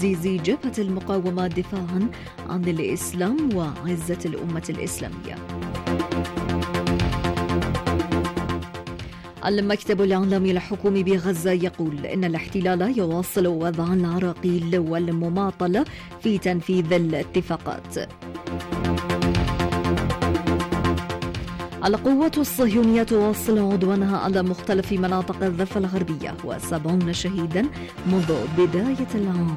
تعزيز جبهة المقاومة دفاعا عن الإسلام وعزة الأمة الإسلامية. المكتب الإعلامي الحكومي بغزة يقول إن الاحتلال يواصل وضع العراقيل والمماطلة في تنفيذ الاتفاقات. القوات الصهيونية تواصل عدوانها على مختلف مناطق الضفة الغربية و70 شهيدا منذ بداية العام.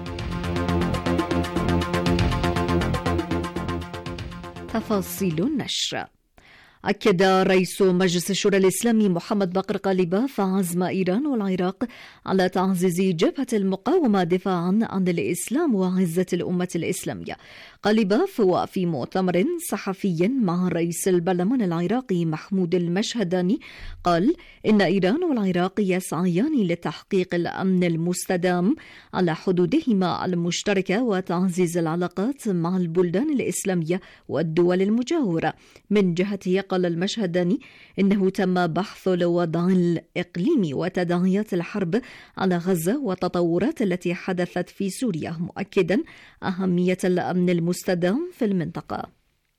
تفاصيل النشر. أكد رئيس مجلس الشورى الإسلامي محمد باقر قليباف عزم إيران والعراق على تعزيز جبهة المقاومة دفاعا عن الإسلام وعزة الأمة الإسلامية. قليباف وفي مؤتمر صحفي مع رئيس البرلمان العراقي محمود المشهداني قال إن إيران والعراق يسعيان لتحقيق الأمن المستدام على حدودهما المشتركة وتعزيز العلاقات مع البلدان الإسلامية والدول المجاورة. من جهته قال المشهداني إنه تم بحث الوضع الإقليمي وتداعيات الحرب على غزة والتطورات التي حدثت في سوريا، مؤكدا أهمية الأمن المستدام في المنطقة.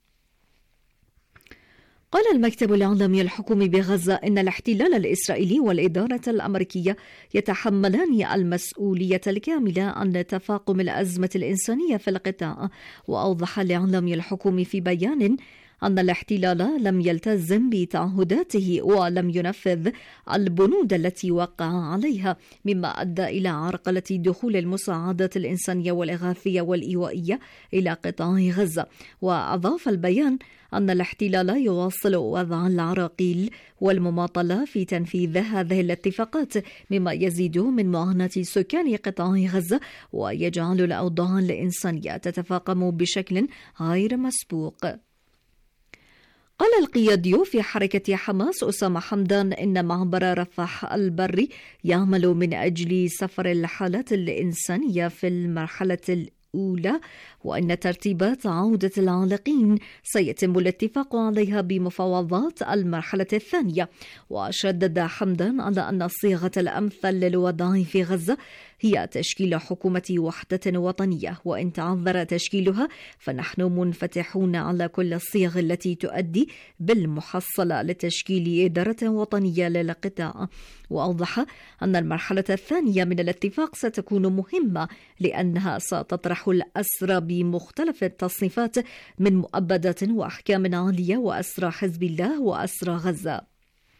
قال المكتب الإعلامي الحكومي بغزة إن الاحتلال الإسرائيلي والإدارة الأمريكية يتحملان المسؤولية الكاملة عن تفاقم الأزمة الإنسانية في القطاع. وأوضح الإعلامي الحكومي في بيان أن الاحتلال لم يلتزم بتعهداته ولم ينفذ البنود التي وقع عليها، مما أدى إلى عرقلة دخول المساعدات الإنسانية والإغاثية والإيوائية إلى قطاع غزة. وأضاف البيان أن الاحتلال يواصل وضع العراقيل والمماطلة في تنفيذ هذه الاتفاقات، مما يزيد من معاناة سكان قطاع غزة ويجعل الأوضاع الإنسانية تتفاقم بشكل غير مسبوق. قال القيادي في حركة حماس أسامة حمدان إن معبر رفح البري يعمل من أجل سفر الحالات الإنسانية في المرحلة الأولى، وأن ترتيبات عودة العالقين سيتم الاتفاق عليها بمفاوضات المرحلة الثانية. وشدد حمدان على أن الصيغة الأمثل للوضع في غزة هي تشكيل حكومة وحدة وطنية، وإن تعذر تشكيلها فنحن منفتحون على كل الصيغ التي تؤدي بالمحصلة لتشكيل إدارة وطنية للقطاع. وأوضح أن المرحلة الثانية من الاتفاق ستكون مهمة لأنها ستطرح الأسرى بمختلف التصنيفات من مؤبدات وأحكام عالية وأسرى حزب الله وأسرى غزة.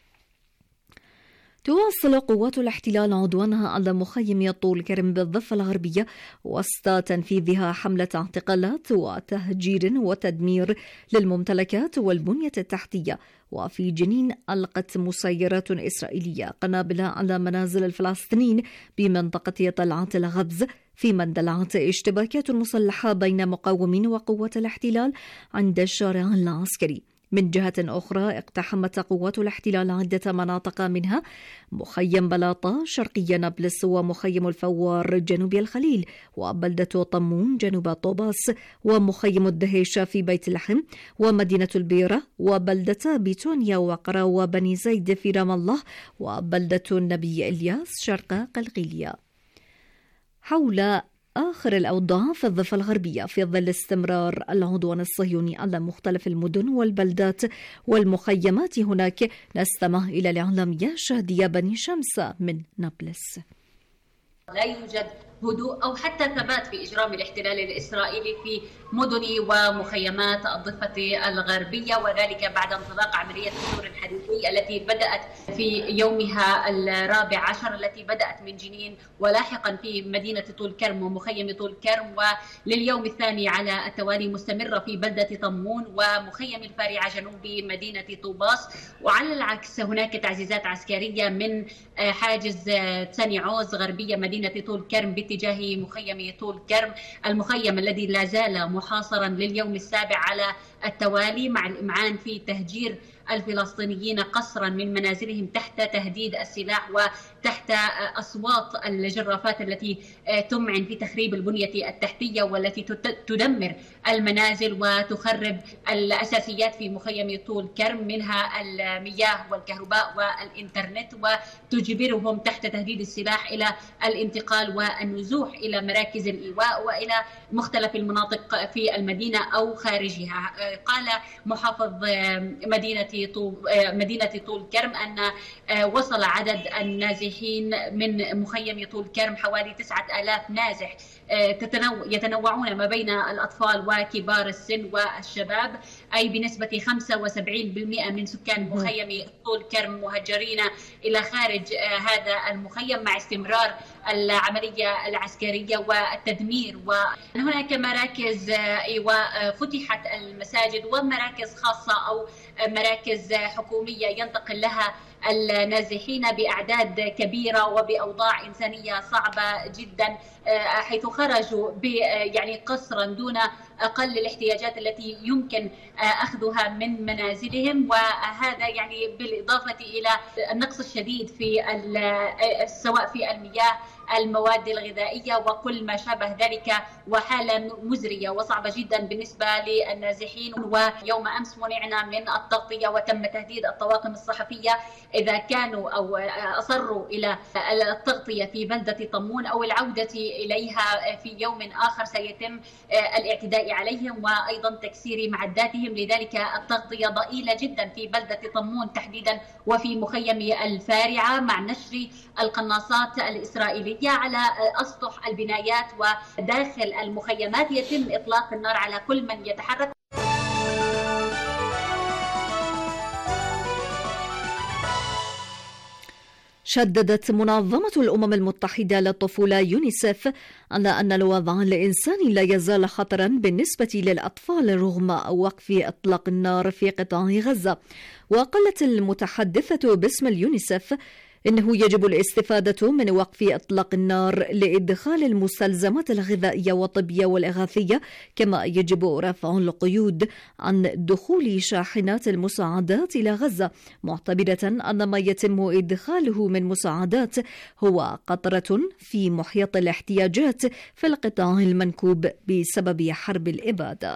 تواصل قوات الاحتلال عدوانها على مخيم طول كرم بالضفة الغربية وسط تنفيذها حملة اعتقالات وتهجير وتدمير للممتلكات والبنية التحتية. وفي جنين ألقت مسيرات إسرائيلية قنابل على منازل الفلسطينيين بمنطقة طلعت الغبز، فيما اندلعت اشتباكات مسلحة بين مقاومين وقوات الاحتلال عند الشارع العسكري. من جهة أخرى اقتحمت قوات الاحتلال عدة مناطق منها مخيم بلاطة شرقي نابلس ومخيم الفوار جنوب الخليل وبلدة طمون جنوب طوباس ومخيم الدهيشة في بيت لحم ومدينة البيرة وبلدة بيتونيا وقرا وبني زيد في رام الله وبلدة النبي إلياس شرق قلقيلية. حول آخر الأوضاع في الضفة الغربية في ظل استمرار العدوان الصهيوني على مختلف المدن والبلدات والمخيمات هناك، نستمع إلى الإعلامية شادية بني شمس من نابلس. لا يوجد هدوء أو حتى ثبات في إجرام الاحتلال الإسرائيلي في مدن ومخيمات الضفة الغربية، وذلك بعد انطلاق عملية الدور الحديثي التي بدأت في يومها 14 التي بدأت من جنين ولاحقا في مدينة طول كرم ومخيم طول كرم، ولليوم الثاني على التوالي مستمرة في بلدة طمون ومخيم الفارعة جنوب مدينة طوباس. وعلى العكس هناك تعزيزات عسكرية من حاجز تاني عوز غربية مدينة طول كرم باتجاه مخيم طول كرم، المخيم الذي لا زال محاصرا لليوم السابع على التوالي، مع الإمعان في تهجير الفلسطينيين قسرا من منازلهم تحت تهديد السلاح وتحت أصوات الجرافات التي تمعن في تخريب البنية التحتية والتي تدمر المنازل وتخرب الأساسيات في مخيم طول كرم، منها المياه والكهرباء والإنترنت، وتجبرهم تحت تهديد السلاح إلى الانتقال والنزوح إلى مراكز الإيواء وإلى مختلف المناطق في المدينة أو خارجها. قال محافظ مدينة طول كرم أن وصل عدد النازحين من مخيم طول كرم حوالي 9000 نازح، يتنوعون ما بين الأطفال وكبار السن والشباب، أي بنسبة 75% من سكان مخيم طول كرم مهجرين إلى خارج هذا المخيم مع استمرار العملية العسكرية والتدمير. وهناك مراكز وفتحت المساجد ومراكز خاصة أو مراكز حكومية ينتقل لها النازحين بأعداد كبيرة وبأوضاع إنسانية صعبة جدا، حيث خرجوا يعني قسرا دون أقل الاحتياجات التي يمكن أخذها من منازلهم، وهذا يعني بالإضافة إلى النقص الشديد في سواء في المياه، المواد الغذائية وكل ما شابه ذلك، وحالة مزرية وصعبة جدا بالنسبة للنازحين. ويوم أمس منعنا من التغطية وتم تهديد الطواقم الصحفية إذا كانوا أو أصروا إلى التغطية في بلدة طمون أو العودة إليها في يوم آخر سيتم الاعتداء عليهم وأيضا تكسير معداتهم. لذلك التغطية ضئيلة جدا في بلدة طمون تحديدا وفي مخيم الفارعة، مع نشر القناصات الإسرائيلية على أسطح البنايات وداخل المخيمات. يتم إطلاق النار على كل من يتحرك. شددت منظمة الأمم المتحدة للطفولة يونيسف على أن الوضع الإنساني لا يزال خطرا بالنسبة للأطفال رغم وقف إطلاق النار في قطاع غزة. وقالت المتحدثة باسم اليونيسف إنه يجب الاستفادة من وقف إطلاق النار لإدخال المستلزمات الغذائية والطبية والإغاثية، كما يجب رفع القيود عن دخول شاحنات المساعدات إلى غزة، معتبرة أن ما يتم إدخاله من مساعدات هو قطرة في محيط الاحتياجات في القطاع المنكوب بسبب حرب الإبادة.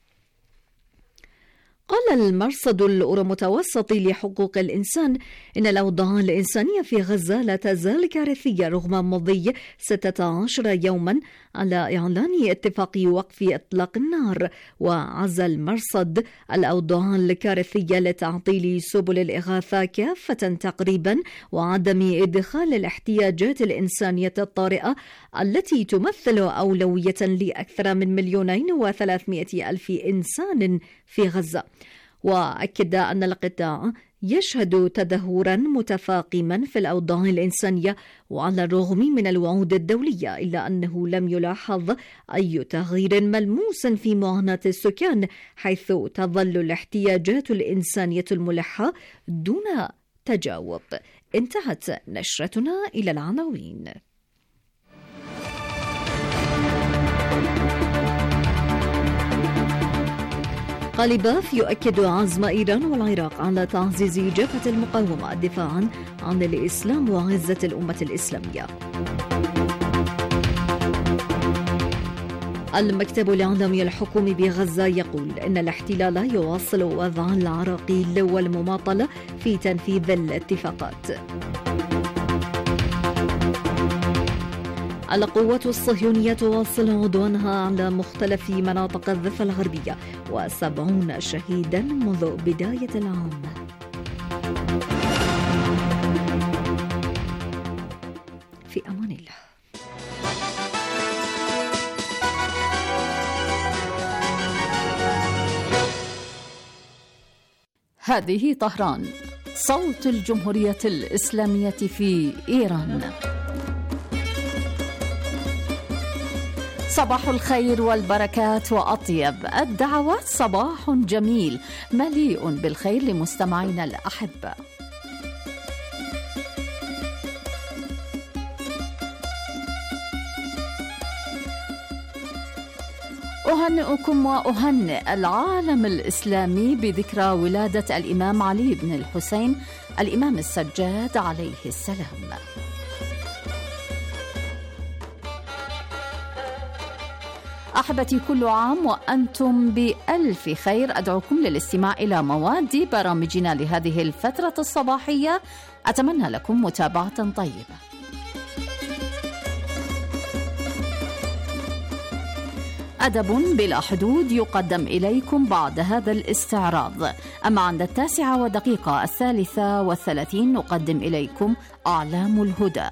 قال المرصد الأورو-متوسطي لحقوق الإنسان إن الأوضاع الإنسانية في غزة لا تزال كارثية رغم مضي 16 يوما على إعلان اتفاق وقف إطلاق النار. وعزى المرصد الأوضاع الكارثية لتعطيل سبل الإغاثة كافة تقريبا وعدم إدخال الاحتياجات الإنسانية الطارئة التي تمثل أولوية لأكثر من 2,300,000 إنسان في غزة. وأكد أن القطاع يشهد تدهورا متفاقما في الأوضاع الإنسانية، وعلى الرغم من الوعود الدولية إلا أنه لم يلاحظ أي تغيير ملموس في معاناة السكان، حيث تظل الاحتياجات الإنسانية الملحة دون تجاوب. انتهت نشرتنا إلى العناوين. قالباف يؤكد عزم إيران والعراق على تعزيز جبهة المقاومة دفاعا عن الإسلام وعزة الأمة الإسلامية. المكتب الإعلامي الحكومي بغزة يقول إن الاحتلال يواصل وضع العراقيل والمماطلة في تنفيذ الاتفاقات. القوات الصهيونية تواصل عدوانها على مختلف مناطق الضفة الغربية و70 شهيدا منذ بداية العام. في أمان الله. هذه طهران، صوت الجمهورية الإسلامية في إيران. صباح الخير والبركات وأطيب الدعوات، صباح جميل مليء بالخير لمستمعينا الأحبة. أهنئكم وأهنئ العالم الإسلامي بذكرى ولادة الإمام علي بن الحسين الإمام السجاد عليه السلام. أحبتي، كل عام وأنتم بألف خير. أدعوكم للاستماع إلى مواد برامجنا لهذه الفترة الصباحية. أتمنى لكم متابعة طيبة. أدب بلا حدود يقدم إليكم بعد هذا الاستعراض. أما عند 9:33 نقدم إليكم أعلام الهدى.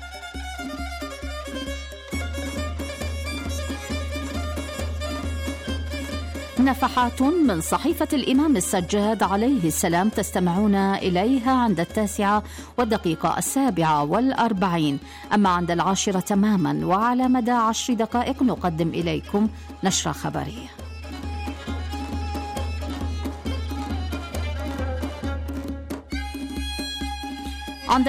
نفحات من صحيفة الإمام السجاد عليه السلام تستمعون إليها عند 9:47. أما عند 10 تماما وعلى مدى 10 دقائق نقدم إليكم نشرة خبرية. عند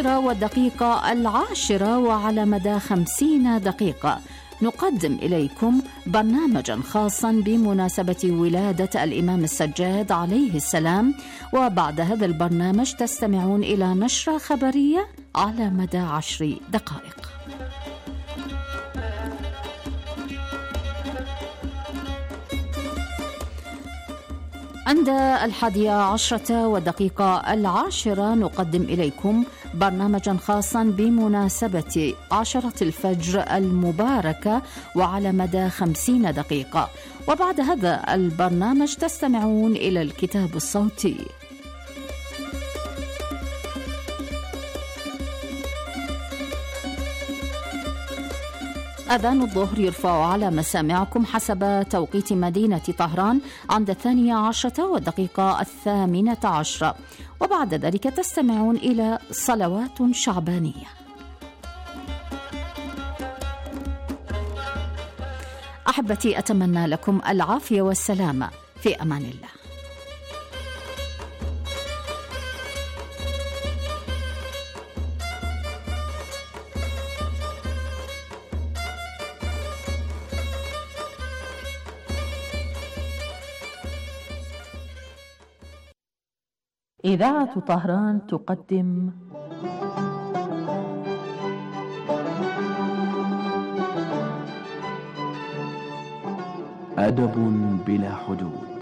10:10 وعلى مدى 50 دقيقة نقدم إليكم برنامجا خاصا بمناسبة ولادة الإمام السجاد عليه السلام، وبعد هذا البرنامج تستمعون إلى نشرة خبرية على مدى 10 دقائق. عند 11:10 نقدم إليكم برنامجا خاصا بمناسبة 10 الفجر المباركة وعلى مدى 50 دقيقة، وبعد هذا البرنامج تستمعون إلى الكتاب الصوتي. أذان الظهر يرفع على مسامعكم حسب توقيت مدينة طهران عند 12:08، وبعد ذلك تستمعون إلى صلوات شعبانية. أحبتي، أتمنى لكم العافية والسلامة. في أمان الله. إذاعة طهران تقدم أدب بلا حدود.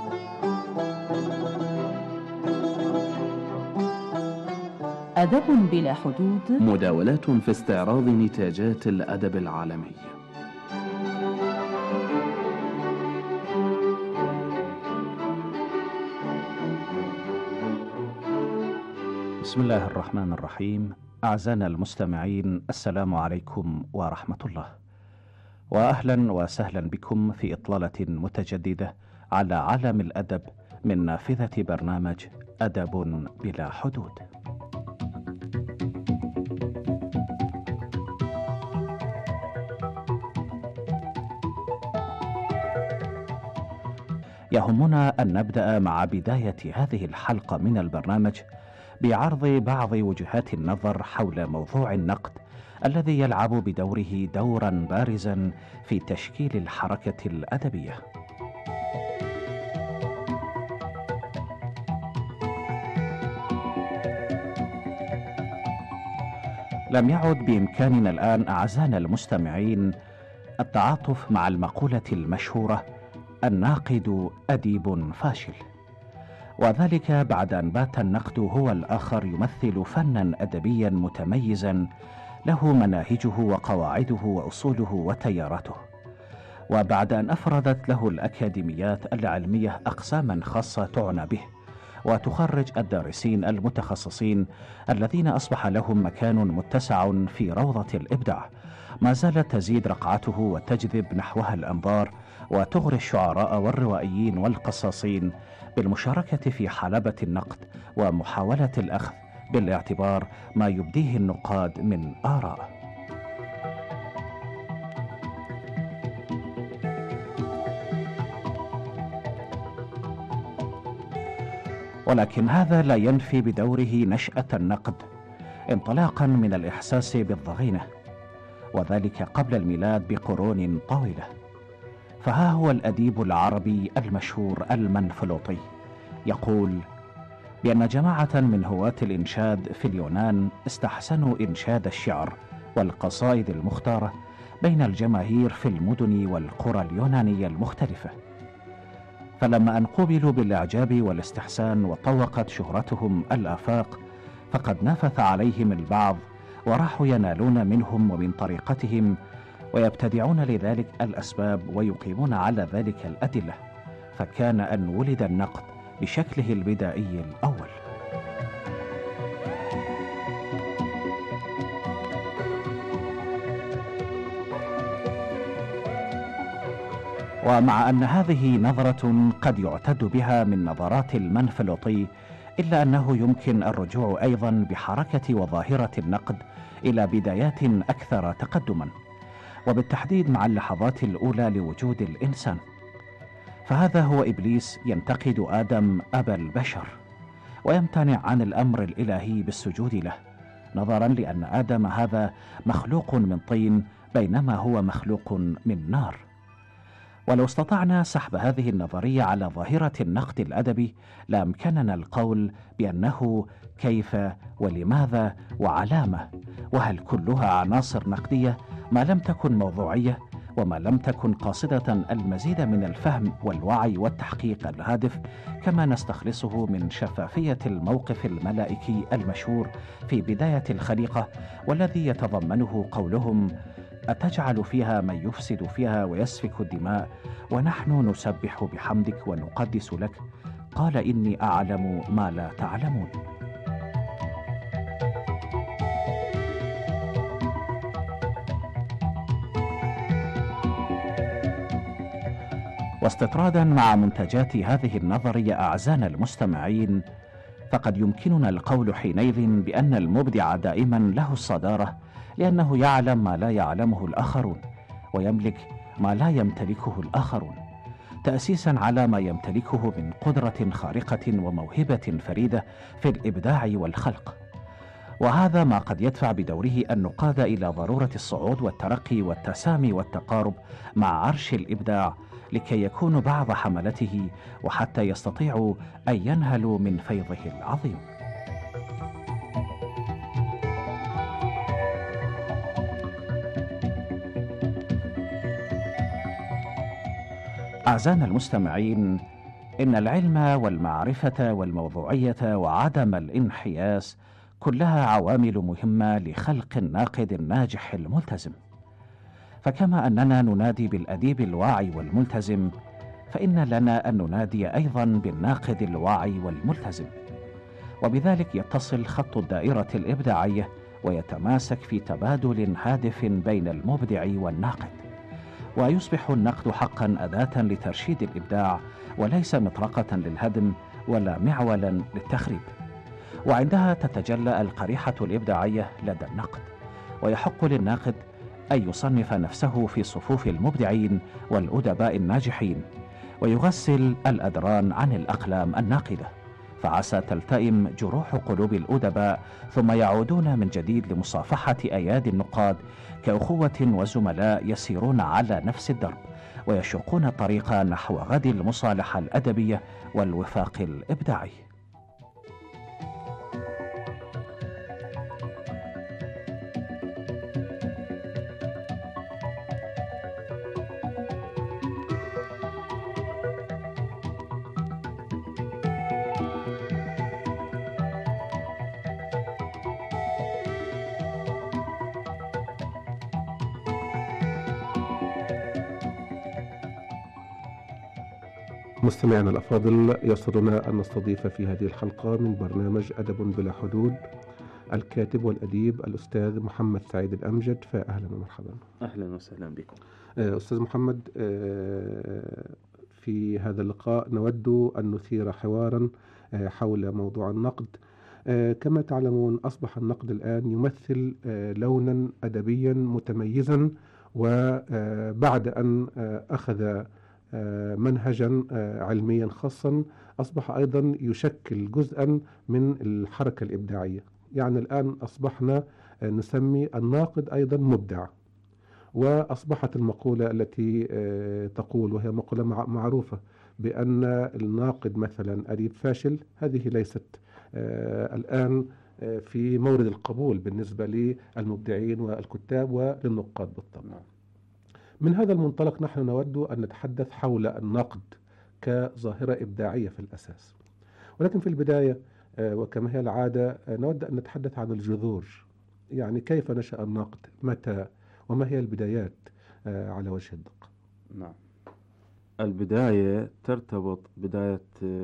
أدب بلا حدود، مداولات في استعراض نتاجات الأدب العالمي. بسم الله الرحمن الرحيم. أعزائنا المستمعين، السلام عليكم ورحمة الله، وأهلا وسهلا بكم في إطلالة متجددة على عالم الأدب من نافذة برنامج أدب بلا حدود. يهمنا أن نبدأ مع بداية هذه الحلقة من البرنامج بعرض بعض وجهات النظر حول موضوع النقد الذي يلعب بدوره دورا بارزا في تشكيل الحركة الأدبية. لم يعد بإمكاننا الآن أعزائنا المستمعين التعاطف مع المقولة المشهورة: الناقد أديب فاشل، وذلك بعد أن بات النقد هو الآخر يمثل فنا أدبيا متميزا له مناهجه وقواعده وأصوله وتياراته، وبعد أن أفردت له الأكاديميات العلمية أقساما خاصة تعنى به وتخرج الدارسين المتخصصين الذين أصبح لهم مكان متسع في روضة الإبداع، ما زالت تزيد رقعته وتجذب نحوها الأنظار وتغري الشعراء والروائيين والقصاصين بالمشاركة في حلبة النقد ومحاولة الأخذ بالاعتبار ما يبديه النقاد من آراء. ولكن هذا لا ينفي بدوره نشأة النقد انطلاقا من الإحساس بالضغينة، وذلك قبل الميلاد بقرون طويلة، فها هو الأديب العربي المشهور المنفلوطي يقول بأن جماعة من هواة الإنشاد في اليونان استحسنوا إنشاد الشعر والقصائد المختارة بين الجماهير في المدن والقرى اليونانية المختلفة، فلما أن قوبلوا بالإعجاب والاستحسان وطوقت شهرتهم الآفاق، فقد نفث عليهم البعض وراحوا ينالون منهم ومن طريقتهم ويبتدعون لذلك الأسباب ويقيمون على ذلك الأدلة، فكان أن ولد النقد بشكله البدائي الأول. ومع أن هذه نظرة قد يعتد بها من نظرات المنفلوطي، إلا أنه يمكن الرجوع أيضا بحركة وظاهرة النقد إلى بدايات أكثر تقدما، وبالتحديد مع اللحظات الأولى لوجود الإنسان. فهذا هو إبليس ينتقد آدم أبا البشر ويمتنع عن الأمر الإلهي بالسجود له، نظرا لأن آدم هذا مخلوق من طين بينما هو مخلوق من نار. ولو استطعنا سحب هذه النظرية على ظاهرة النقد الأدبي لأمكننا القول بأنه كيف ولماذا وعلامة، وهل كلها عناصر نقدية ما لم تكن موضوعية وما لم تكن قاصدة المزيد من الفهم والوعي والتحقيق الهادف، كما نستخلصه من شفافية الموقف الملائكي المشهور في بداية الخليقة، والذي يتضمنه قولهم: أتجعل فيها من يفسد فيها ويسفك الدماء ونحن نسبح بحمدك ونقدس لك، قال إني أعلم ما لا تعلمون. واستطرادا مع منتجات هذه النظرية أعزائنا المستمعين، فقد يمكننا القول حينئذ بأن المبدع دائما له الصدارة، لأنه يعلم ما لا يعلمه الآخرون ويملك ما لا يمتلكه الآخرون، تأسيسا على ما يمتلكه من قدرة خارقة وموهبة فريدة في الإبداع والخلق. وهذا ما قد يدفع بدوره النقاد إلى ضرورة الصعود والترقي والتسامي والتقارب مع عرش الإبداع، لكي يكونوا بعض حملته وحتى يستطيعوا أن ينهلوا من فيضه العظيم. أعزائنا المستمعين، إن العلم والمعرفة والموضوعية وعدم الانحياز كلها عوامل مهمة لخلق الناقد الناجح الملتزم. فكما أننا ننادي بالأديب الواعي والملتزم، فإن لنا أن ننادي أيضا بالناقد الواعي والملتزم، وبذلك يتصل خط الدائرة الإبداعية ويتماسك في تبادل هادف بين المبدع والناقد، ويصبح النقد حقا أداة لترشيد الإبداع وليس مطرقة للهدم ولا معولا للتخريب. وعندها تتجلى القريحة الإبداعية لدى النقد، ويحق للناقد أن يصنف نفسه في صفوف المبدعين والأدباء الناجحين، ويغسل الأدران عن الأقلام الناقدة، فعسى تلتئم جروح قلوب الأدباء ثم يعودون من جديد لمصافحة أيادي النقاد كأخوة وزملاء يسيرون على نفس الدرب ويشقون طريقا نحو غد المصالحة الأدبية والوفاق الإبداعي. مستمعينا الأفاضل، يسرنا أن نستضيف في هذه الحلقة من برنامج أدب بلا حدود الكاتب والأديب الأستاذ محمد سعيد الأمجد، فأهلا ومرحبا. أهلا وسهلا بكم أستاذ محمد. في هذا اللقاء نود أن نثير حوارا حول موضوع النقد. كما تعلمون أصبح النقد الآن يمثل لونا أدبيا متميزا، وبعد أن أخذ منهجا علميا خاصا أصبح أيضا يشكل جزءا من الحركة الإبداعية. يعني الآن أصبحنا نسمي الناقد أيضا مبدع، وأصبحت المقولة التي تقول، وهي مقولة معروفة، بأن الناقد مثلا أديب فاشل، هذه ليست الآن في مورد القبول بالنسبة للمبدعين والكتاب وللنقاد بالطبع. من هذا المنطلق نحن نود أن نتحدث حول النقد كظاهرة إبداعية في الأساس، ولكن في البداية وكما هي العادة نود أن نتحدث عن الجذور، يعني كيف نشأ النقد، متى، وما هي البدايات على وجه الدقة. نعم، البداية ترتبط بداية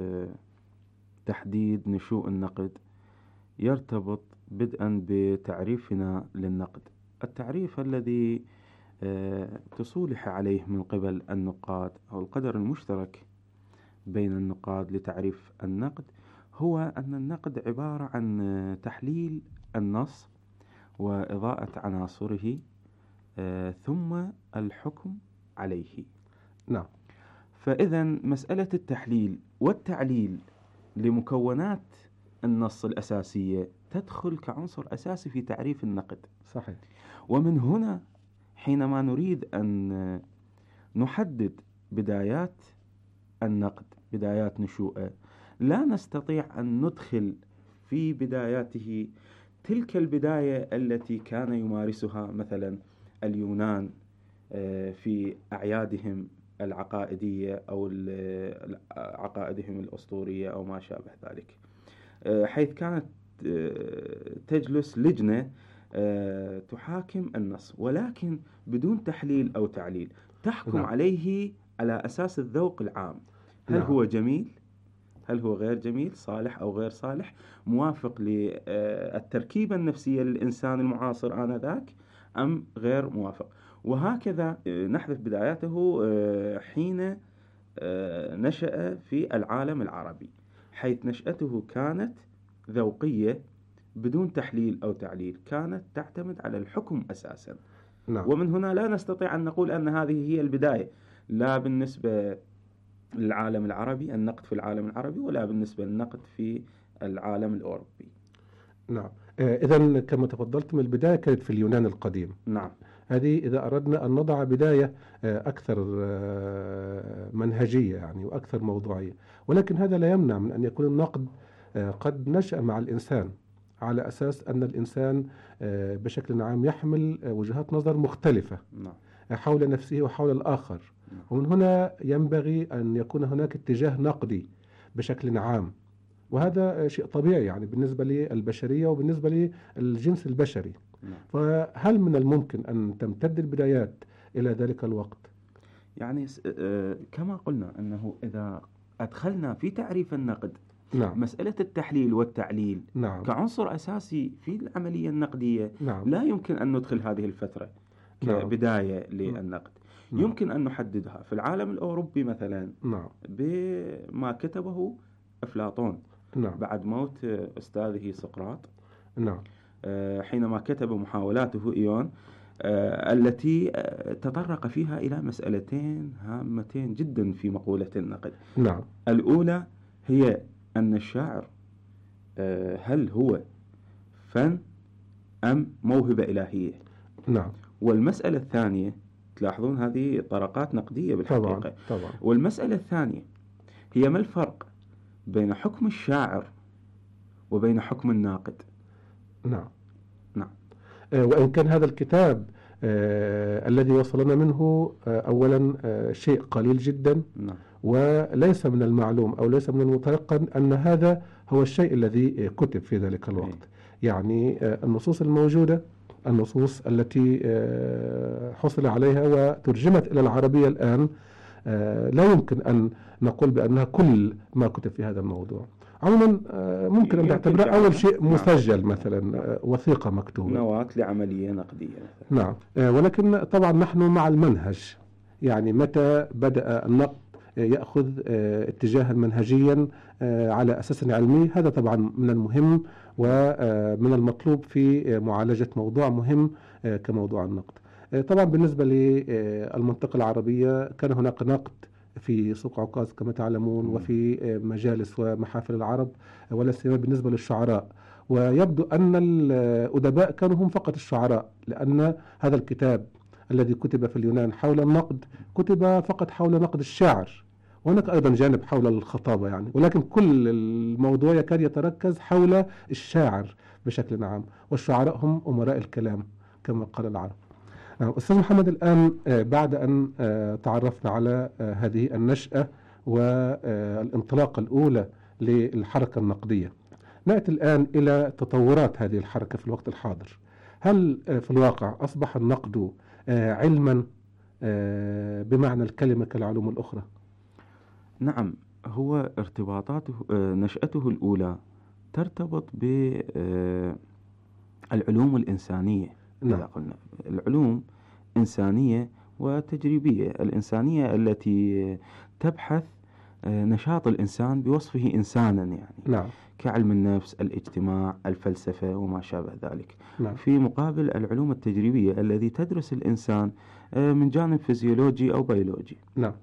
تحديد نشوء النقد يرتبط بدءا بتعريفنا للنقد، التعريف الذي تصولح عليه من قبل النقاد، أو القدر المشترك بين النقاد لتعريف النقد هو أن النقد عبارة عن تحليل النص وإضاءة عناصره ثم الحكم عليه. نعم. فإذا مسألة التحليل والتعليل لمكونات النص الأساسية تدخل كعنصر أساسي في تعريف النقد. صحيح. ومن هنا حينما نريد أن نحدد بدايات النقد، بدايات نشوءه، لا نستطيع أن ندخل في بداياته تلك البداية التي كان يمارسها مثلا اليونان في أعيادهم العقائدية أو عقائدهم الأسطورية أو ما شابه ذلك، حيث كانت تجلس لجنة تحاكم النص ولكن بدون تحليل أو تعليل، تحكم عليه على أساس الذوق العام، هل هو جميل، هل هو غير جميل، صالح أو غير صالح، موافق للتركيبة النفسية للإنسان المعاصر آنذاك أم غير موافق. وهكذا نحذف بداياته حين نشأ في العالم العربي، حيث نشأته كانت ذوقية بدون تحليل أو تعليل، كانت تعتمد على الحكم أساسا. نعم. ومن هنا لا نستطيع أن نقول أن هذه هي البداية، لا بالنسبة للعالم العربي، النقد في العالم العربي، ولا بالنسبة للنقد في العالم الأوروبي. نعم. إذن كما تفضلتم البداية كانت في اليونان القديم. نعم. هذه إذا أردنا أن نضع بداية أكثر منهجية يعني وأكثر موضوعية، ولكن هذا لا يمنع من أن يكون النقد قد نشأ مع الإنسان على أساس أن الإنسان بشكل عام يحمل وجهات نظر مختلفة حول نفسه وحول الآخر، ومن هنا ينبغي أن يكون هناك اتجاه نقدي بشكل عام، وهذا شيء طبيعي يعني بالنسبة للبشرية وبالنسبة للجنس البشري. فهل من الممكن أن تمتد البدايات إلى ذلك الوقت؟ يعني كما قلنا أنه إذا أدخلنا في تعريف النقد نعم. مسألة التحليل والتعليل نعم. كعنصر أساسي في العملية النقدية، نعم. لا يمكن أن ندخل هذه الفترة كبداية للنقد. نعم. يمكن أن نحددها في العالم الأوروبي مثلا نعم. بما كتبه أفلاطون نعم. بعد موت أستاذه سقراط. نعم. حينما كتب محاولاته إيون التي تطرق فيها إلى مسألتين هامتين جدا في مقولة النقد. نعم. الأولى هي أن الشاعر هل هو فن أم موهبة إلهية؟ نعم. والمسألة الثانية، تلاحظون هذه طرقات نقدية بالحقيقة. طبعا. والمسألة الثانية هي ما الفرق بين حكم الشاعر وبين حكم الناقد؟ نعم. نعم. وإن كان هذا الكتاب الذي وصلنا منه أولا شيء قليل جدا. نعم. وليس من المعلوم أو ليس من المتيقن أن هذا هو الشيء الذي كتب في ذلك الوقت. يعني النصوص الموجودة، النصوص التي حصل عليها وترجمت إلى العربية الآن، لا يمكن أن نقول بأنها كل ما كتب في هذا الموضوع. عموما ممكن أن تعتبرها أول شيء مسجل مثلا، وثيقة مكتوبة، نواة لعملية نقدية. نعم. ولكن طبعا نحن مع المنهج، يعني متى بدأ النقد يأخذ اتجاها منهجيا على أساس علمي، هذا طبعا من المهم ومن المطلوب في معالجة موضوع مهم كموضوع النقد. طبعا بالنسبة للمنطقة العربية كان هناك نقد في سوق عكاظ كما تعلمون، وفي مجالس ومحافل العرب، ولا سيما بالنسبة للشعراء، ويبدو أن الأدباء كانوا هم فقط الشعراء، لأن هذا الكتاب الذي كتب في اليونان حول النقد كتب فقط حول نقد الشاعر، وهناك أيضا جانب حول الخطابة يعني، ولكن كل الموضوع يكاد يتركز حول الشاعر بشكل عام، والشعراء هم أمراء الكلام كما قال العرب. أستاذ محمد، الآن بعد أن تعرفنا على هذه النشأة والانطلاقة الأولى للحركة النقدية، نأتي الآن إلى تطورات هذه الحركة في الوقت الحاضر. هل في الواقع أصبح النقد علما بمعنى الكلمة كالعلوم الأخرى؟ نعم، هو ارتباطاته نشأته الأولى ترتبط بالعلوم الإنسانية. نعم. إذا قلنا العلوم إنسانية وتجريبية، الإنسانية التي تبحث نشاط الإنسان بوصفه إنسانا يعني. نعم. كعلم النفس، الاجتماع، الفلسفة وما شابه ذلك. نعم. في مقابل العلوم التجريبية التي تدرس الإنسان من جانب فيزيولوجي أو بيولوجي. نعم.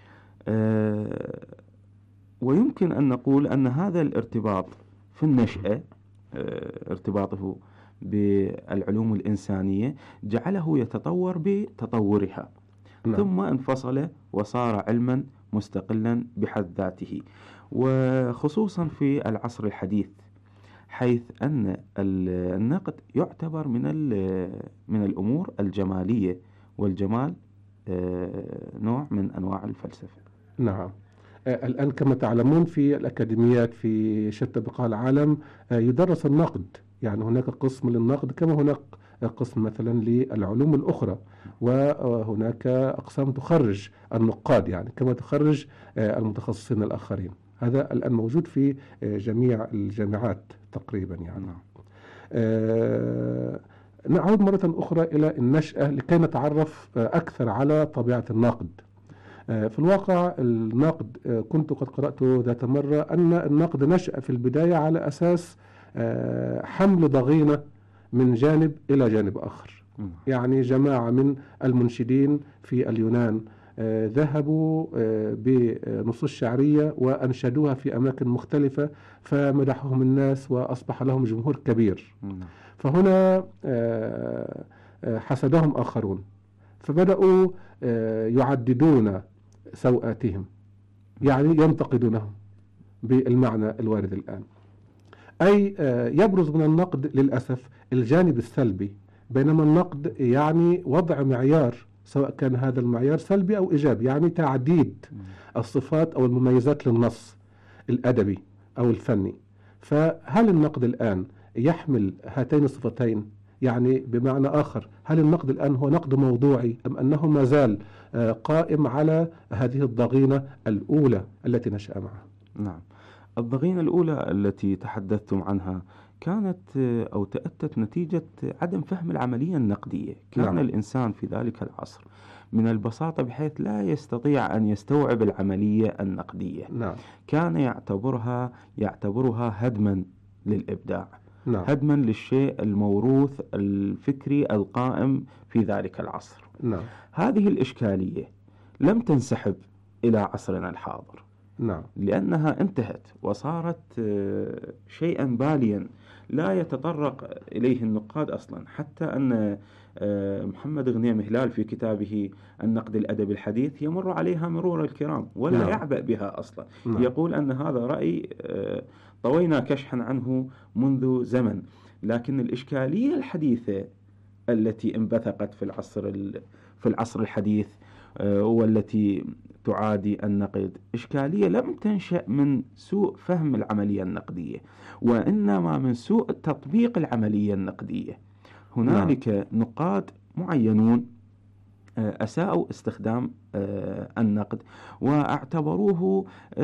ويمكن أن نقول أن هذا الارتباط في النشأة، ارتباطه بالعلوم الإنسانية، جعله يتطور بتطورها. نعم. ثم انفصل وصار علما مستقلا بحد ذاته، وخصوصا في العصر الحديث، حيث أن النقد يعتبر من الأمور الجمالية، والجمال نوع من أنواع الفلسفة. نعم. الآن كما تعلمون في الأكاديميات في شتى بقاع العالم يدرس النقد، يعني هناك قسم للنقد كما هناك قسم مثلا للعلوم الأخرى، وهناك أقسام تخرج النقاد يعني كما تخرج المتخصصين الآخرين. هذا الآن موجود في جميع الجامعات تقريبا يعني. نعود مرة أخرى إلى النشأة لكي نتعرف أكثر على طبيعة النقد. في الواقع النقد كنت قد قرأت ذات مرة أن النقد نشأ في البداية على أساس حمل ضغينة من جانب إلى جانب آخر. يعني جماعة من المنشدين في اليونان ذهبوا بنصوص شعرية وأنشدوها في أماكن مختلفة، فمدحهم الناس وأصبح لهم جمهور كبير. فهنا حسدهم آخرون، فبدأوا يعددون سوءاتهم، يعني ينتقدونهم بالمعنى الوارد الآن. أي يبرز من النقد للأسف الجانب السلبي، بينما النقد يعني وضع معيار، سواء كان هذا المعيار سلبي أو إيجابي، يعني تعديد الصفات أو المميزات للنص الأدبي أو الفني. فهل النقد الآن يحمل هاتين الصفتين؟ يعني بمعنى آخر، هل النقد الآن هو نقد موضوعي أم أنه ما زال قائم على هذه الضغينة الأولى التي نشأ معها؟ نعم، الضغينة الأولى التي تحدثتم عنها كانت أو تأتت نتيجة عدم فهم العملية النقدية. كان نعم. الإنسان في ذلك العصر من البساطة بحيث لا يستطيع أن يستوعب العملية النقدية. نعم. كان يعتبرها هدما للإبداع. نعم. هدما للشيء الموروث الفكري القائم في ذلك العصر. نعم. هذه الإشكالية لم تنسحب إلى عصرنا الحاضر. نعم. لأنها انتهت وصارت شيئا باليا لا يتطرق إليه النقاد أصلا. حتى أن محمد غنيم هلال في كتابه النقد الأدبي الحديث يمر عليها مرور الكرام ولا نعم. يعبأ بها أصلا. نعم. يقول أن هذا رأي طوينا كشحا عنه منذ زمن، لكن الإشكالية الحديثة التي انبثقت في العصر الحديث والتي تعادي النقد، إشكالية لم تنشأ من سوء فهم العملية النقدية، وإنما من سوء تطبيق العملية النقدية. هنالك نقاد معينون أساءوا استخدام النقد واعتبروه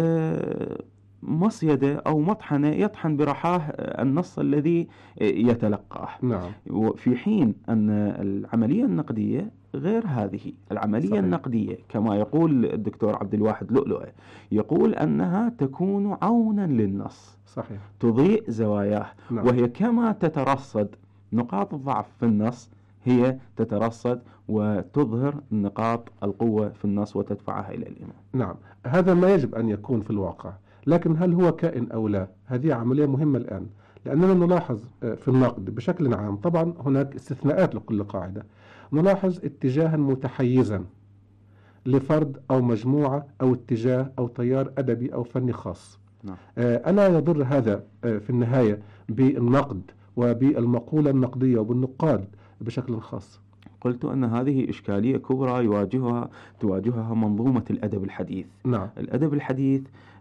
مصيدة أو مطحنة يطحن برحاه النص الذي يتلقاه. نعم. في حين أن العملية النقدية غير هذه. العملية صحيح. النقدية كما يقول الدكتور عبد الواحد لؤلؤة، يقول أنها تكون عونا للنص. صحيح. تضيء زواياه. نعم. وهي كما تترصد نقاط الضعف في النص هي تترصد وتظهر نقاط القوة في النص وتدفعها إلى الإمام. نعم، هذا ما يجب أن يكون في الواقع، لكن هل هو كائن أو لا؟ هذه عملية مهمة الآن، لأننا نلاحظ في النقد بشكل عام، طبعا هناك استثناءات لكل قاعدة، نلاحظ اتجاها متحيزا لفرد أو مجموعة أو اتجاه أو تيار أدبي أو فني خاص. ألا يضر هذا في النهاية بالنقد وبالمقولة النقدية وبالنقاد بشكل خاص؟ قلت أن هذه إشكالية كبرى تواجهها منظومة الأدب الحديث. نعم. الأدب الحديث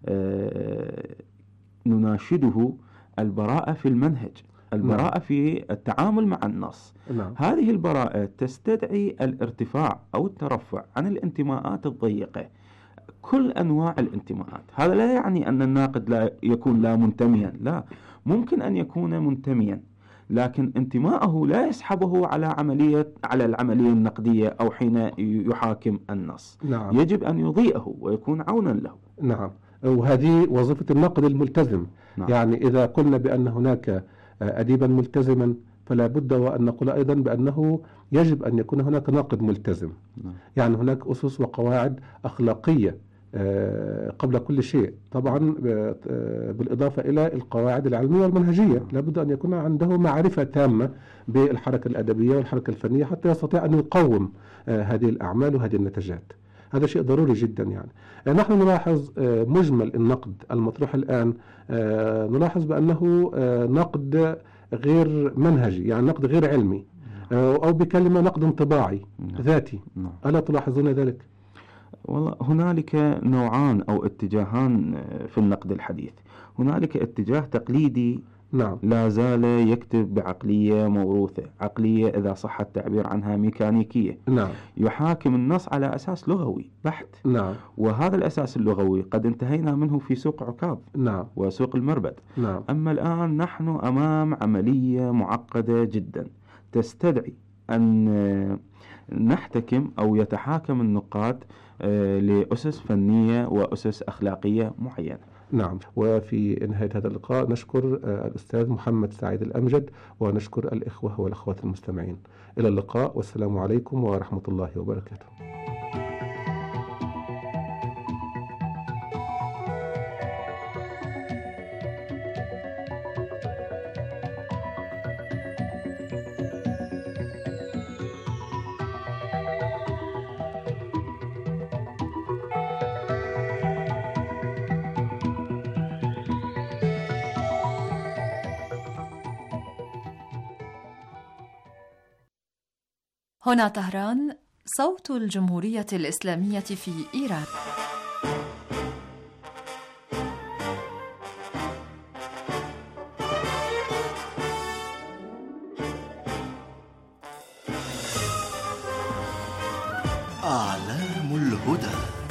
نناشده البراءة في المنهج، البراءة في التعامل مع النص. هذه البراءة تستدعي الارتفاع أو الترفع عن الانتماءات الضيقة، كل أنواع الانتماءات. هذا لا يعني أن الناقد لا يكون لا منتميا، لا، ممكن أن يكون منتميا، لكن انتماءه لا يسحبه على العملية النقدية أو حين يحاكم النص. نعم. يجب أن يضيئه ويكون عونا له. نعم، وهذه وظيفة الناقد الملتزم. نعم. يعني إذا قلنا بأن هناك أديبا ملتزما، فلا بد وأن نقول أيضا بأنه يجب أن يكون هناك ناقد ملتزم. يعني هناك أسس وقواعد أخلاقية قبل كل شيء، طبعا بالإضافة إلى القواعد العلمية والمنهجية. لا بد أن يكون عنده معرفة تامة بالحركة الأدبية والحركة الفنية حتى يستطيع أن يقوم هذه الأعمال وهذه النتاجات. هذا شيء ضروري جدا. يعني نحن نلاحظ مجمل النقد المطروح الآن، نلاحظ بأنه نقد غير منهجي، يعني نقد غير علمي، أو بكلمة نقد انطباعي ذاتي. ألا تلاحظون ذلك؟ والله هنالك نوعان أو اتجاهان في النقد الحديث. هنالك اتجاه تقليدي، نعم، لا زال يكتب بعقلية موروثة، عقلية إذا صح التعبير عنها ميكانيكية. نعم. يحاكم النص على أساس لغوي بحت. نعم. وهذا الأساس اللغوي قد انتهينا منه في سوق عكاظ. نعم. وسوق المربد. نعم. أما الآن نحن أمام عملية معقدة جدا تستدعي أن نحتكم أو يتحاكم النقاد لأسس فنية وأسس أخلاقية معينة. نعم. وفي نهاية هذا اللقاء نشكر الأستاذ محمد سعيد الأمجد، ونشكر الإخوة والأخوات المستمعين. إلى اللقاء، والسلام عليكم ورحمة الله وبركاته. هنا طهران، صوت الجمهورية الإسلامية في إيران. أعلام الهدى.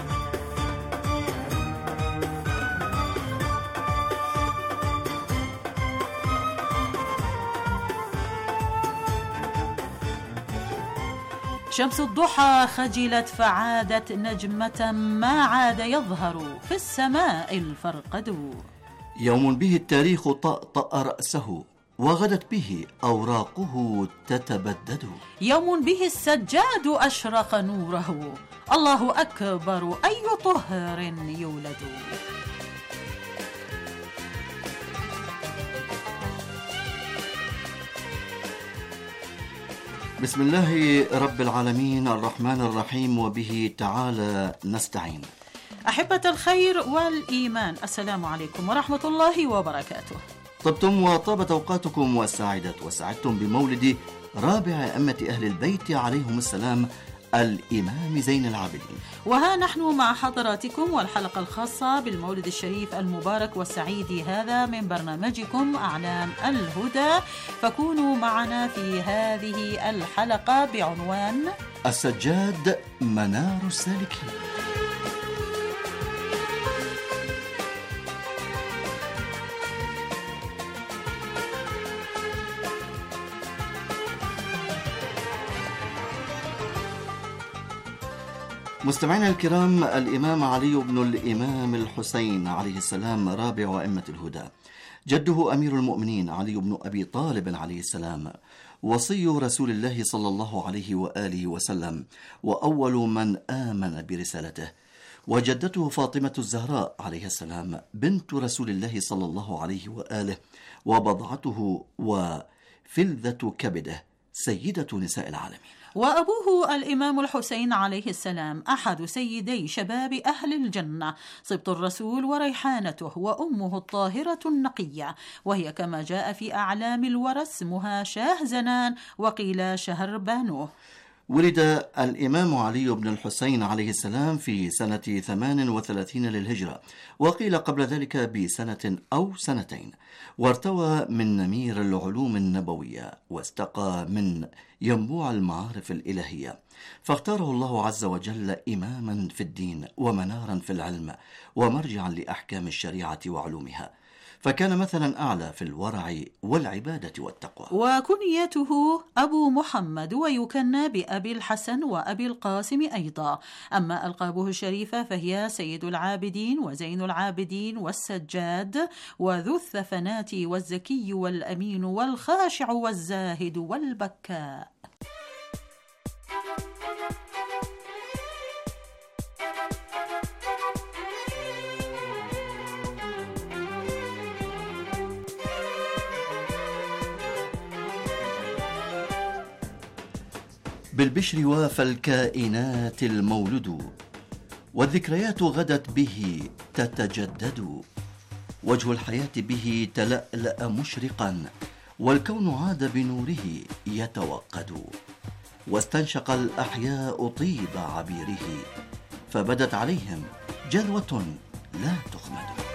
شمس الضحى خجلت فعادت نجمة ما عاد يظهر في السماء الفرقد. يوم به التاريخ طأطأ رأسه، وغدت به أوراقه تتبدد. يوم به السجاد أشرق نوره، الله أكبر أي طهر يولد. بسم الله رب العالمين الرحمن الرحيم، وبه تعالى نستعين. أحبة الخير والإيمان، السلام عليكم ورحمة الله وبركاته. طبتم وطابت أوقاتكم وسعدتم بمولد رابع أئمة أهل البيت عليهم السلام، الإمام زين العابدين. وها نحن مع حضراتكم والحلقة الخاصة بالمولد الشريف المبارك والسعيد هذا من برنامجكم أعلام الهدى، فكونوا معنا في هذه الحلقة بعنوان السجاد منار السالكين. مستمعينا الكرام، الإمام علي بن الإمام الحسين عليه السلام رابع أئمة الهدى، جده أمير المؤمنين علي بن أبي طالب عليه السلام، وصي رسول الله صلى الله عليه وآله وسلم، وأول من آمن برسالته، وجدته فاطمة الزهراء عليه السلام بنت رسول الله صلى الله عليه وآله، وبضعته وفلذة كبده، سيدة نساء العالمين. وأبوه الإمام الحسين عليه السلام أحد سيدي شباب أهل الجنة، سبط الرسول وريحانته، وأمه الطاهرة النقية، وهي كما جاء في أعلام الورى اسمها شاه زنان وقيل شهر بانوه. ولد الإمام علي بن الحسين عليه السلام في سنة 38 للهجرة، وقيل قبل ذلك بسنة أو سنتين، وارتوى من نمير العلوم النبوية واستقى من ينبوع المعارف الإلهية، فاختاره الله عز وجل إماما في الدين ومنارا في العلم ومرجعا لأحكام الشريعة وعلومها، فكان مثلا أعلى في الورع والعبادة والتقوى. وكنيته أبو محمد، ويكنى بأبي الحسن وأبي القاسم أيضا. أما ألقابه الشريفة فهي سيد العابدين وزين العابدين والسجاد وذو الثفنات والزكي والأمين والخاشع والزاهد والبكاء. بالبشر وافى الكائنات المولد، والذكريات غدت به تتجدد، وجه الحياة به تلألأ مشرقا، والكون عاد بنوره يتوقد، واستنشق الأحياء طيب عبيره، فبدت عليهم جذوة لا تخمد.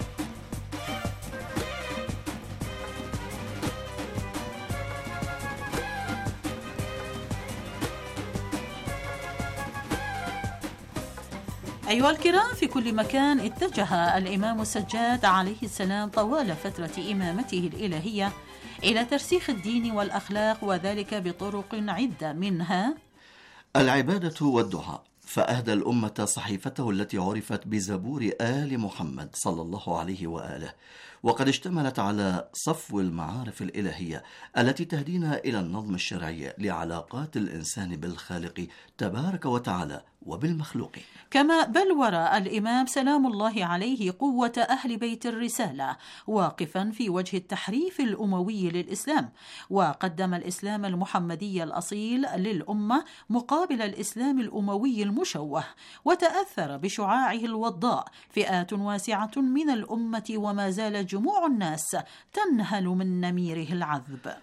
أيها الكرام، في كل مكان اتجه الإمام السجاد عليه السلام طوال فترة إمامته الإلهية إلى ترسيخ الدين والأخلاق، وذلك بطرق عدة، منها العبادة والدعاء، فأهدى الأمة صحيفته التي عرفت بزبور آل محمد صلى الله عليه وآله، وقد اشتملت على صفو المعارف الإلهية التي تهدينا إلى النظم الشرعي لعلاقات الإنسان بالخالق تبارك وتعالى وبالمخلوقين. كما بلور الإمام سلام الله عليه قوة أهل بيت الرسالة، واقفا في وجه التحريف الأموي للإسلام، وقدم الإسلام المحمدي الأصيل للأمة مقابل الإسلام الأموي المشوه، وتأثر بشعاعه الوضاء فئات واسعة من الأمة، وما زال جموع الناس تنهل من نميره العذب.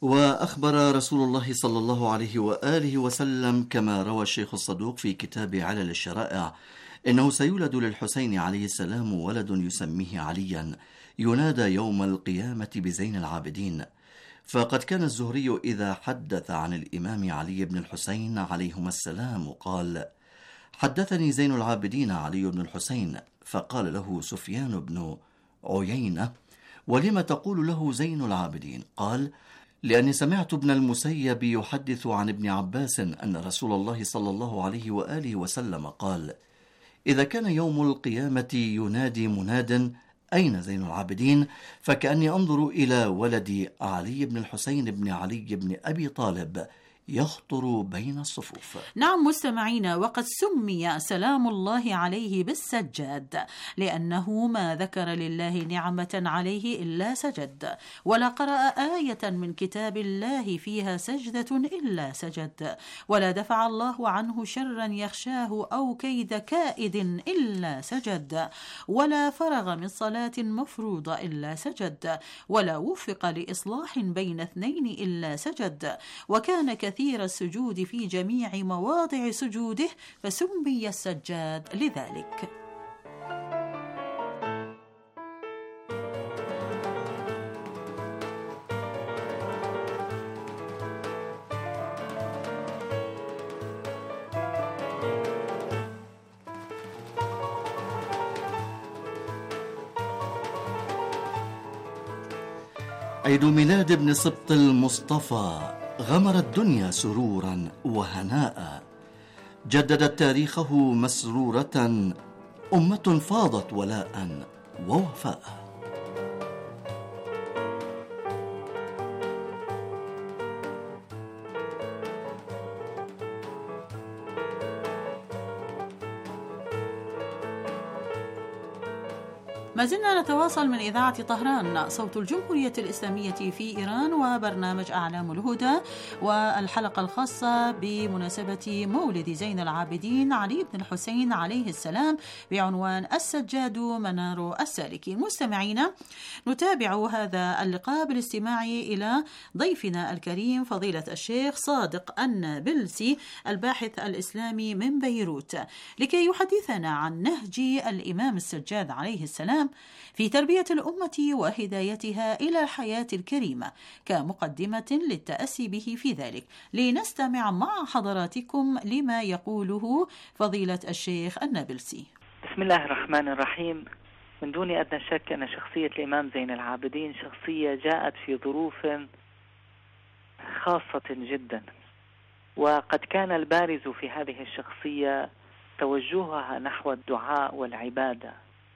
وأخبر رسول الله صلى الله عليه وآله وسلم كما روى الشيخ الصدوق في كتاب علل الشرائع إنه سيولد للحسين عليه السلام ولد يسميه عليا، ينادى يوم القيامة بزين العابدين. فقد كان الزهري إذا حدث عن الإمام علي بن الحسين عليهما السلام قال: حدثني زين العابدين علي بن الحسين، فقال له سفيان بن عيينة: ولم تقول له زين العابدين؟ قال: لأني سمعت ابن المسيب يحدث عن ابن عباس أن رسول الله صلى الله عليه وآله وسلم قال: إذا كان يوم القيامة ينادي مناد أين زين العابدين، فكأني أنظر إلى ولدي علي بن الحسين بن علي بن أبي طالب يخطر بين الصفوف. نعم مستمعين، وقد سمي سلام الله عليه بالسجاد لأنه ما ذكر لله نعمة عليه إلا سجد، ولا قرأ آية من كتاب الله فيها سجدة إلا سجد، ولا دفع الله عنه شرا يخشاه أو كيد كائد إلا سجد، ولا فرغ من صلاة مفروضة إلا سجد، ولا وفق لإصلاح بين اثنين إلا سجد، وكان كثير السجود في جميع مواضع سجوده، فسمي السجاد لذلك. عيد ميلاد ابن سبط المصطفى غمر الدنيا سرورا وهناء، جددت تاريخه مسرورة أمة فاضت ولاء ووفاء. ما زلنا نتواصل من إذاعة طهران صوت الجمهورية الإسلامية في إيران وبرنامج أعلام الهدى والحلقة الخاصة بمناسبة مولد زين العابدين علي بن الحسين عليه السلام بعنوان السجاد منار السالكين. مستمعينا، نتابع هذا اللقاء بالاستماع إلى ضيفنا الكريم فضيلة الشيخ صادق النابلسي الباحث الإسلامي من بيروت لكي يحدثنا عن نهج الإمام السجاد عليه السلام في تربية الأمة وهدايتها إلى الحياة الكريمة كمقدمة للتأسي به في ذلك. لنستمع مع حضراتكم لما يقوله فضيلة الشيخ النابلسي. بسم الله الرحمن الرحيم. من دون أدنى شك أن شخصية الإمام زين العابدين شخصية جاءت في ظروف خاصة جدا، وقد كان البارز في هذه الشخصية توجهها نحو الدعاء والعبادة.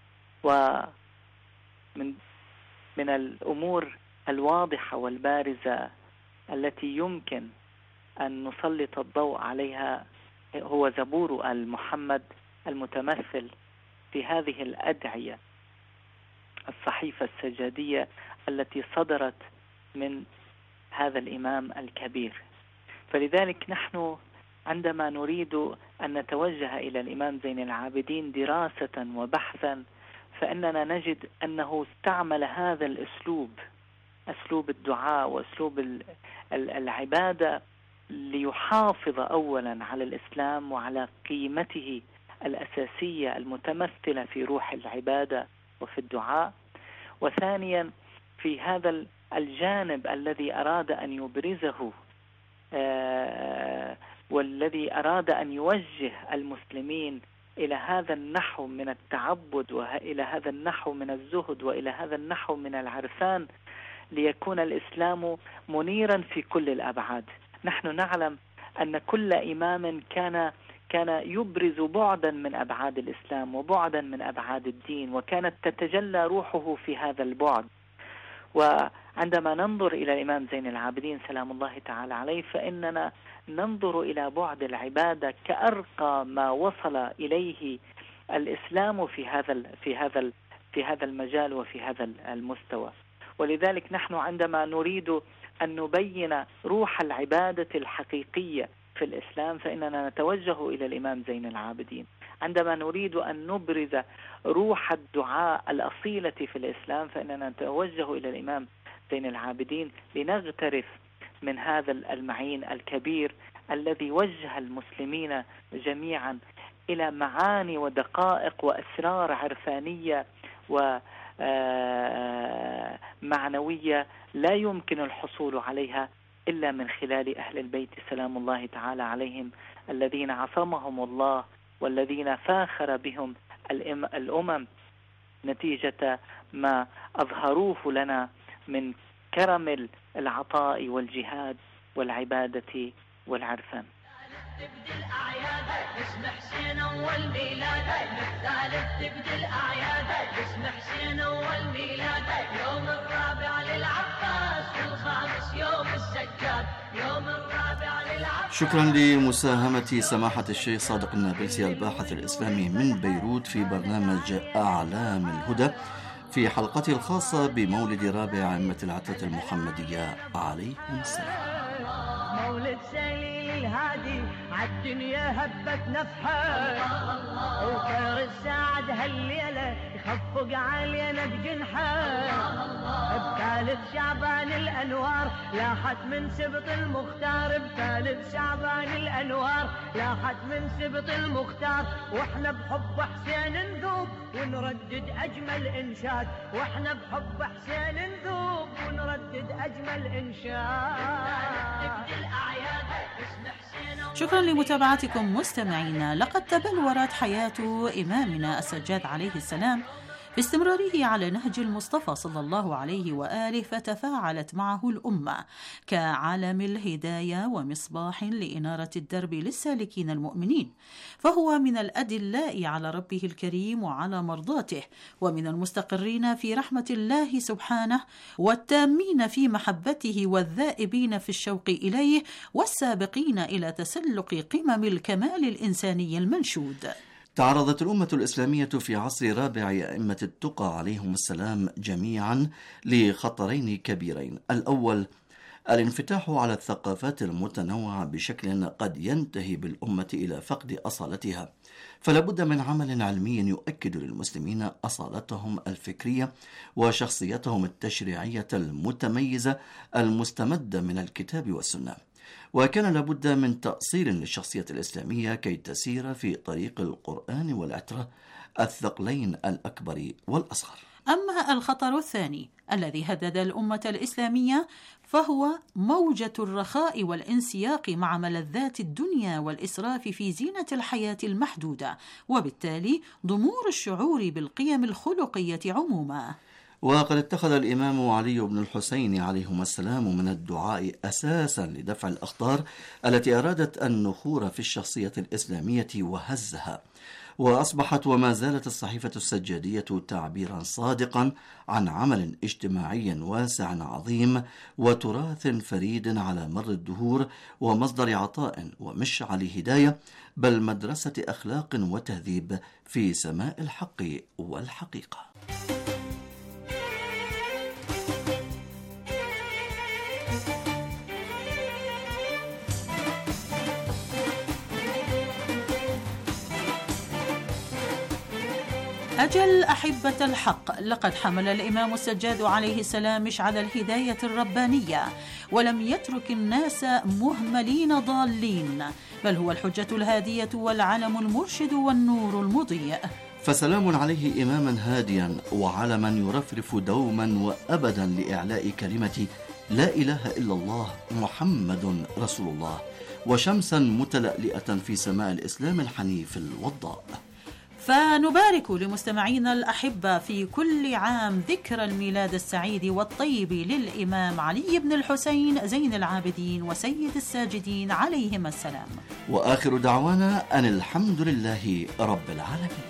ومن الأمور الواضحة والبارزة التي يمكن أن نسلط الضوء عليها هو زبور المحمد المتمثل في هذه الأدعية الصحيفة السجادية التي صدرت من هذا الإمام الكبير. فلذلك نحن عندما نريد أن نتوجه إلى الإمام زين العابدين دراسة وبحثا، فإننا نجد أنه استعمل هذا الأسلوب، أسلوب الدعاء وأسلوب العبادة، ليحافظ أولا على الإسلام وعلى قيمته الأساسية المتمثلة في روح العبادة وفي الدعاء، وثانيا في هذا الجانب الذي أراد أن يبرزه والذي أراد أن يوجه المسلمين إلى هذا النحو من التعبد وإلى هذا النحو من الزهد وإلى هذا النحو من العرفان، ليكون الإسلام منيرا في كل الأبعاد. نحن نعلم أن كل إمام كان يبرز بعدا من أبعاد الإسلام وبعدا من أبعاد الدين، وكانت تتجلى روحه في هذا البعد. وعندما ننظر إلى الإمام زين العابدين سلام الله تعالى عليه، فإننا ننظر إلى بعد العبادة كأرقى ما وصل إليه الإسلام في هذا المجال وفي هذا المستوى. ولذلك نحن عندما نريد أن نبين روح العبادة الحقيقية في الإسلام فإننا نتوجه إلى الإمام زين العابدين. عندما نريد أن نبرز روح الدعاء الأصيلة في الإسلام فإننا نتوجه إلى الإمام زين العابدين لنغترف من هذا المعين الكبير الذي وجه المسلمين جميعا إلى معاني ودقائق وأسرار عرفانية ومعنوية لا يمكن الحصول عليها إلا من خلال أهل البيت سلام الله تعالى عليهم، الذين عصمهم الله والذين فاخر بهم الأمم نتيجة ما أظهروه لنا من كرم العطاء والجهاد والعبادة والعرفان. تبدي الأعياد اسم حسين أول ميلاد، الثالث تبدي الأعياد اسم حسين أول ميلاد، يوم الرابع للعباس والخامس يوم السجاد، يوم الرابع للعباس. شكرا لمساهمة سماحة الشيخ صادق النابلسي الباحث الإسلامي من بيروت في برنامج أعلام الهدى في حلقته الخاصة بمولد رابع أئمة العترة المحمدية عليهم السلام. مولد سليل الهادي عالدنيا هبت نفحة، وخير السعد هالليلة يخفق علينا بجنحة، بثالث شعبان الأنوار لاحت من سبط المختار، بثالث شعبان الأنوار لاحت من سبط المختار، واحنا بحب حسين نذوب ونردد أجمل إنشاد، واحنا بحب حسين نذوب ونردد أجمل إنشاد. شكرا لمتابعتكم مستمعينا. لقد تبلورت حياة إمامنا السجاد عليه السلام باستمراره على نهج المصطفى صلى الله عليه وآله، فتفاعلت معه الأمة كعالم الهداية ومصباح لإنارة الدرب للسالكين المؤمنين، فهو من الأدلاء على ربه الكريم وعلى مرضاته، ومن المستقرين في رحمة الله سبحانه، والتامين في محبته، والذائبين في الشوق إليه، والسابقين إلى تسلق قمم الكمال الإنساني المنشود. تعرضت الأمة الإسلامية في عصر رابع أئمة التقى عليهم السلام جميعا لخطرين كبيرين. الأول الانفتاح على الثقافات المتنوعة بشكل قد ينتهي بالأمة إلى فقد أصالتها، فلا بد من عمل علمي يؤكد للمسلمين أصالتهم الفكرية وشخصيتهم التشريعية المتميزة المستمدة من الكتاب والسنة. وكان لابد من تأصيل للشخصية الإسلامية كي تسير في طريق القرآن والعترة الثقلين الأكبر والأصغر. أما الخطر الثاني الذي هدد الأمة الإسلامية فهو موجة الرخاء والانسياق مع ملذات الدنيا والإسراف في زينة الحياة المحدودة، وبالتالي ضمور الشعور بالقيم الخلقية عموما. وقد اتخذ الإمام علي بن الحسين عليهما السلام من الدعاء أساسا لدفع الأخطار التي أرادت النخور في الشخصية الإسلامية وهزها، وأصبحت وما زالت الصحيفة السجادية تعبيرا صادقا عن عمل اجتماعي واسع عظيم وتراث فريد على مر الدهور ومصدر عطاء ومشعل هداية، بل مدرسة أخلاق وتهذيب في سماء الحق والحقيقة. أجل أحبة الحق، لقد حمل الإمام السجاد عليه السلام مشعل الهداية الربانية، ولم يترك الناس مهملين ضالين، بل هو الحجة الهادية والعلم المرشد والنور المضيء. فسلام عليه إماما هاديا وعلما يرفرف دوما وأبدا لإعلاء كلمة لا إله إلا الله محمد رسول الله، وشمسا متلألئة في سماء الإسلام الحنيف الوضاء. فنبارك لمستمعينا الأحبة في كل عام ذكرى الميلاد السعيد والطيب للإمام علي بن الحسين زين العابدين وسيد الساجدين عليهما السلام، وآخر دعوانا أن الحمد لله رب العالمين.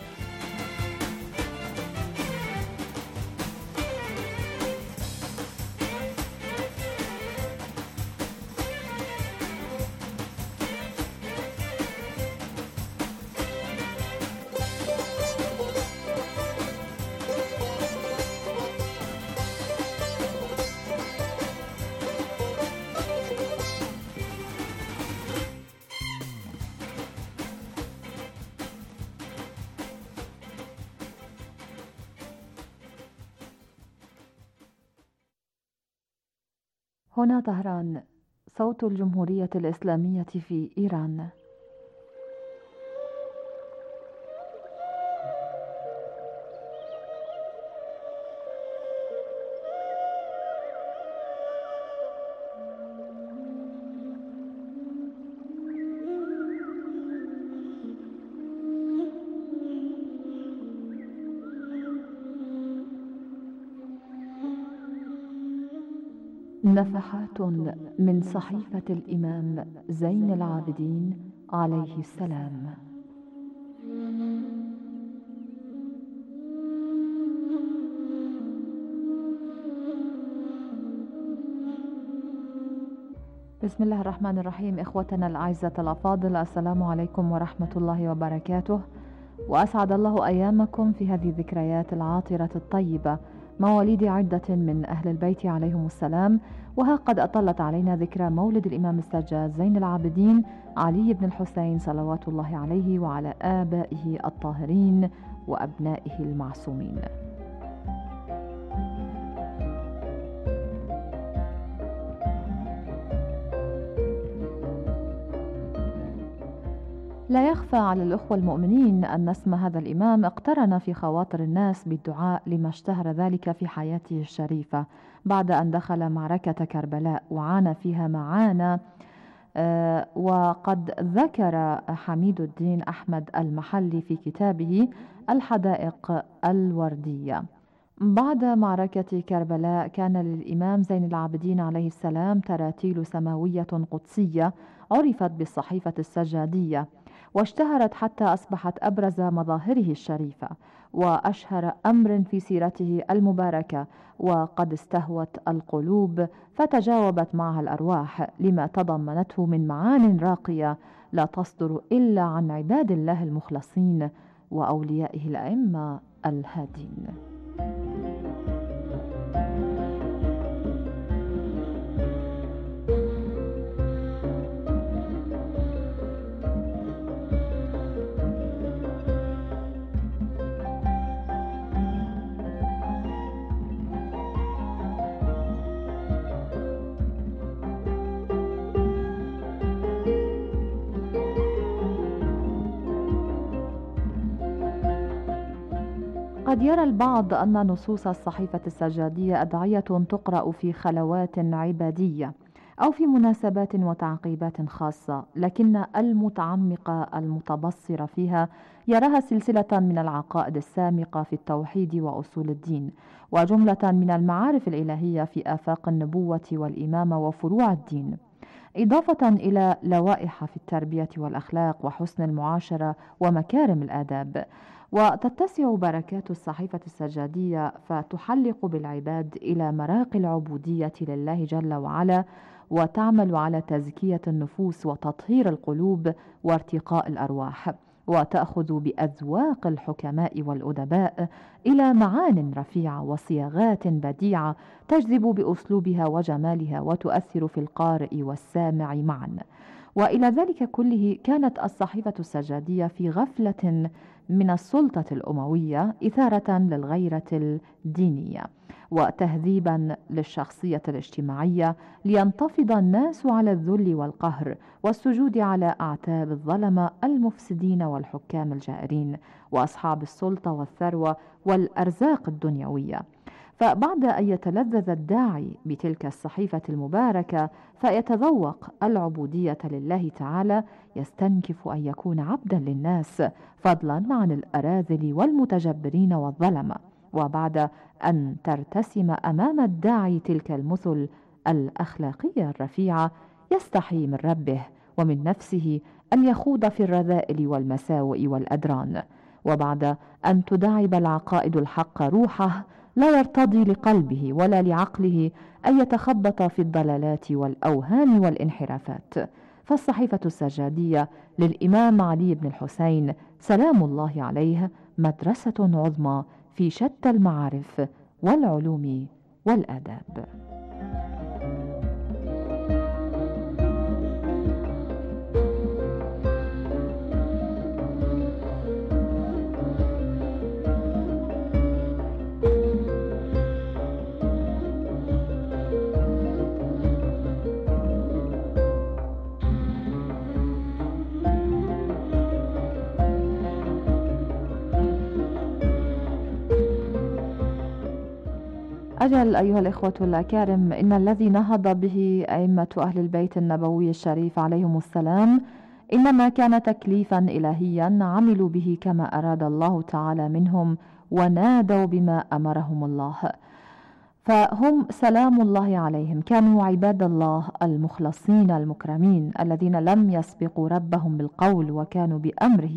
هنا طهران، صوت الجمهورية الإسلامية في إيران. نفحات من صحيفة الإمام زين العابدين عليه السلام. بسم الله الرحمن الرحيم. إخوتنا الأعزة الأفاضل، السلام عليكم ورحمة الله وبركاته، وأسعد الله أيامكم في هذه الذكريات العاطرة الطيبة، مواليد عدة من أهل البيت عليهم السلام. وها قد أطلت علينا ذكرى مولد الإمام السجاد زين العابدين علي بن الحسين صلوات الله عليه وعلى آبائه الطاهرين وأبنائه المعصومين. لا يخفى على الأخوة المؤمنين أن اسم هذا الإمام اقترن في خواطر الناس بالدعاء لما اشتهر ذلك في حياته الشريفة بعد أن دخل معركة كربلاء وعانى فيها معاناة. وقد ذكر حميد الدين أحمد المحلي في كتابه الحدائق الوردية: بعد معركة كربلاء كان للإمام زين العابدين عليه السلام تراتيل سماوية قدسية عرفت بالصحيفة السجادية، واشتهرت حتى أصبحت أبرز مظاهره الشريفة وأشهر أمر في سيرته المباركة، وقد استهوت القلوب فتجاوبت معها الأرواح لما تضمنته من معان راقية لا تصدر إلا عن عباد الله المخلصين وأوليائه الأئمة الهادين. قد يرى البعض أن نصوص الصحيفة السجادية أدعية تقرأ في خلوات عبادية أو في مناسبات وتعقيبات خاصة، لكن المتعمق المتبصر فيها يراها سلسلة من العقائد السامقة في التوحيد وأصول الدين، وجملة من المعارف الإلهية في آفاق النبوة والإمامة وفروع الدين، إضافة إلى لوائح في التربية والأخلاق وحسن المعاشرة ومكارم الآداب. وتتسع بركات الصحيفة السجادية فتحلق بالعباد إلى مراقي العبودية لله جل وعلا، وتعمل على تزكية النفوس وتطهير القلوب وارتقاء الأرواح، وتأخذ بأذواق الحكماء والأدباء إلى معان رفيعة وصياغات بديعة تجذب بأسلوبها وجمالها وتؤثر في القارئ والسامع معا. وإلى ذلك كله كانت الصحيفة السجادية في غفلة من السلطة الأموية إثارة للغيرة الدينية وتهذيبا للشخصية الاجتماعية، لينتفض الناس على الذل والقهر والسجود على أعتاب الظلمة المفسدين والحكام الجائرين وأصحاب السلطة والثروة والأرزاق الدنيوية. فبعد أن يتلذذ الداعي بتلك الصحيفة المباركة فيتذوق العبودية لله تعالى، يستنكف أن يكون عبدا للناس فضلا عن الأراذل والمتجبرين والظلمة. وبعد أن ترتسم أمام الداعي تلك المثل الأخلاقية الرفيعة، يستحي من ربه ومن نفسه أن يخوض في الرذائل والمساوئ والأدران. وبعد أن تداعب العقائد الحق روحه، لا يرتضي لقلبه ولا لعقله أن يتخبط في الضلالات والأوهام والانحرافات. فالصحيفة السجادية للإمام علي بن الحسين سلام الله عليه مدرسة عظمى في شتى المعارف والعلوم والآداب. أجل أيها الإخوة الأكارم، إن الذي نهض به أئمة أهل البيت النبوي الشريف عليهم السلام إنما كان تكليفا إلهيا عملوا به كما أراد الله تعالى منهم ونادوا بما أمرهم الله. فهم سلام الله عليهم كانوا عباد الله المخلصين المكرمين الذين لم يسبقوا ربهم بالقول وكانوا بأمره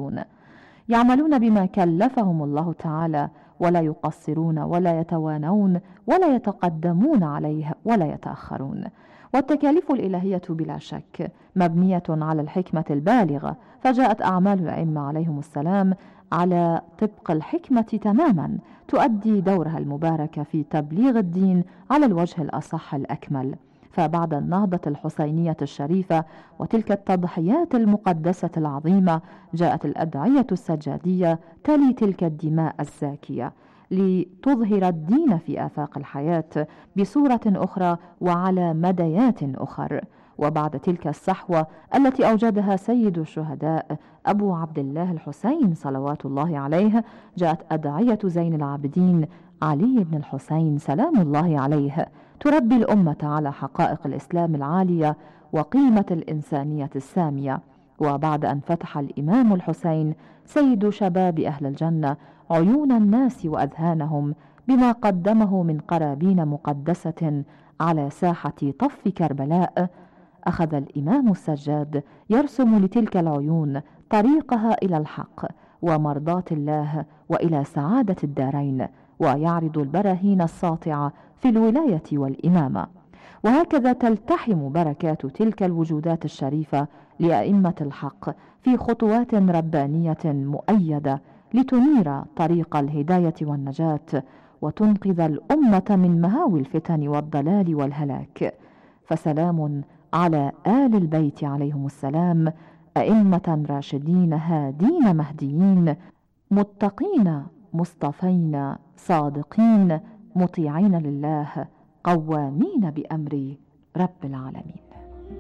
يعملون بما كلفهم الله تعالى، ولا يقصرون ولا يتوانون ولا يتقدمون عليه ولا يتأخرون. والتكاليف الإلهية بلا شك مبنية على الحكمة البالغة، فجاءت أعمال الأئمة عليهم السلام على طبق الحكمة تماما، تؤدي دورها المبارك في تبليغ الدين على الوجه الأصح الأكمل. فبعد النهضة الحسينية الشريفة وتلك التضحيات المقدسة العظيمة، جاءت الأدعية السجادية تلي تلك الدماء الزاكية لتظهر الدين في آفاق الحياة بصورة أخرى وعلى مديات أخر. وبعد تلك الصحوة التي أوجدها سيد الشهداء أبو عبد الله الحسين صلوات الله عليه، جاءت أدعية زين العابدين علي بن الحسين سلام الله عليه تربي الأمة على حقائق الإسلام العالية وقيمة الإنسانية السامية. وبعد أن فتح الإمام الحسين سيد شباب أهل الجنة عيون الناس وأذهانهم بما قدمه من قرابين مقدسة على ساحة طف كربلاء، أخذ الإمام السجاد يرسم لتلك العيون طريقها إلى الحق ومرضاة الله وإلى سعادة الدارين، ويعرض البراهين الساطعة في الولاية والإمامة. وهكذا تلتحم بركات تلك الوجودات الشريفة لأئمة الحق في خطوات ربانية مؤيدة لتنير طريق الهداية والنجاة وتنقذ الأمة من مهاوي الفتن والضلال والهلاك. فسلام على آل البيت عليهم السلام، أئمة راشدين هادين مهديين، متقين مصطفين صادقين، مطيعين لله، قوامين بأمر رب العالمين.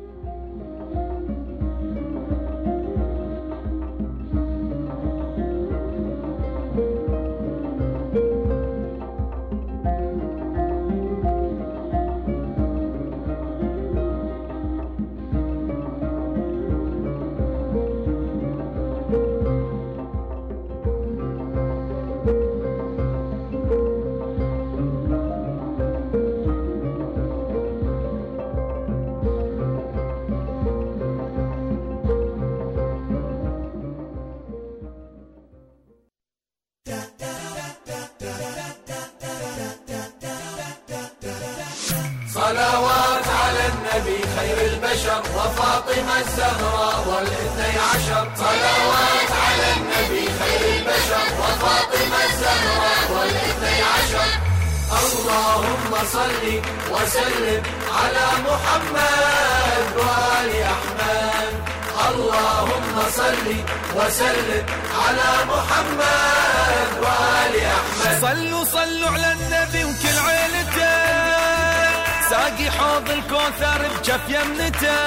صلوات على النبي خير البشر وفاطمة الزهراء والاثني عشر. صلوات على النبي خير البشر وفاطمة الزهراء والاثني عشر. اللهم صل وسلم على محمد وآل أحمد. اللهم صل وسلم على محمد وآل أحمد. صلوا على النبي وكل عيلته، ساقي حوض الكوثر بجف يمنته.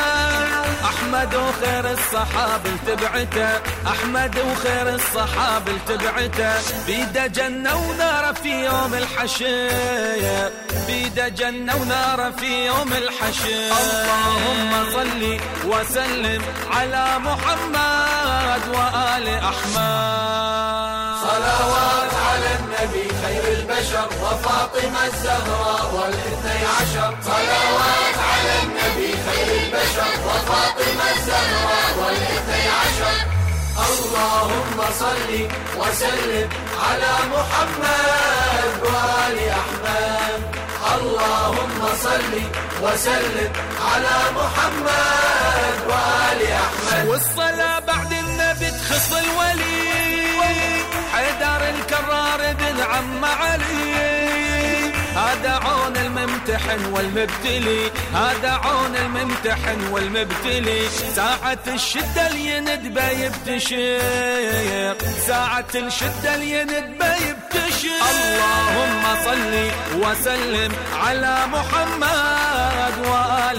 أحمد وخير الصحاب التبعته، أحمد وخير الصحاب التبعته. بيده جنة ونار في يوم الحشر، بيده جنة ونار في يوم الحشر. اللهم صل وسلم على محمد وآل أحمد. صلوات على النبي خير البشر وفاطمة الزهراء والاثني عشر. صلوات على النبي خير البشر وفاطمة الزهراء والاثني عشر. اللهم صل وسلم على محمد وآل أحمد. اللهم صل وسلم على محمد وآل أحمد. والصلاة بعد النبي تخص الولي حيدر الكرار بن عم علي. هذا عون الممتحن والمبتلي، هذا عون الممتحن والمبتلي. ساعة الشدة اليندبه يبتشر، ساعة الشدة اليندبه يبتشر. اللهم صل وسلم على محمد وآل